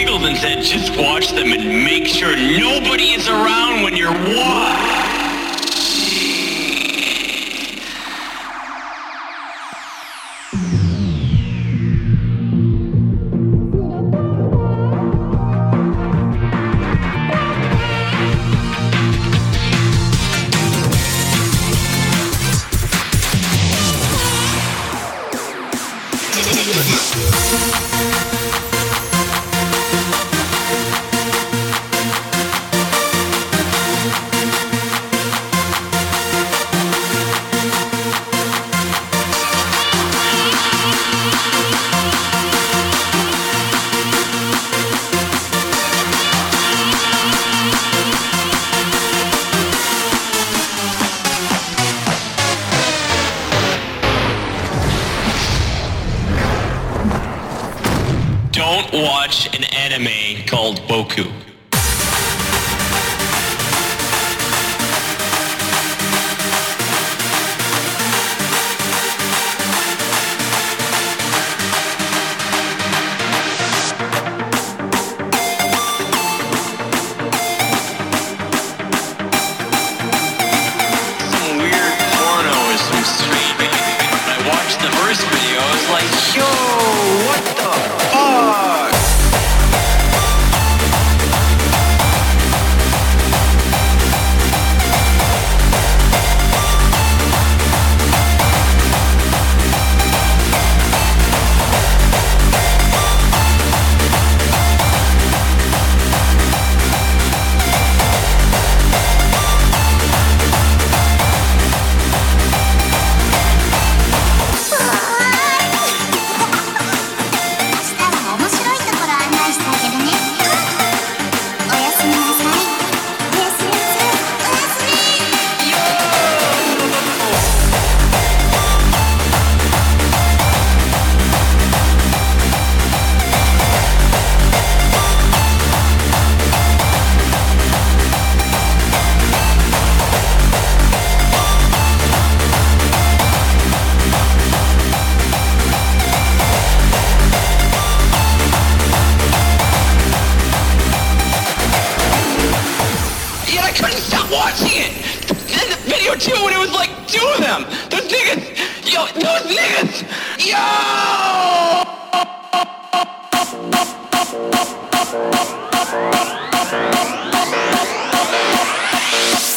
giggled and said, just watch them and make sure nobody is around when you're watching. Don't watch an anime called Boku. Some weird porno or some straight baby. When I watched the first video, I was like, yo, what the fuck? Yet I couldn't stop watching it. And the video too, when it was like two of them. Those niggas. Yo, those niggas. Yo.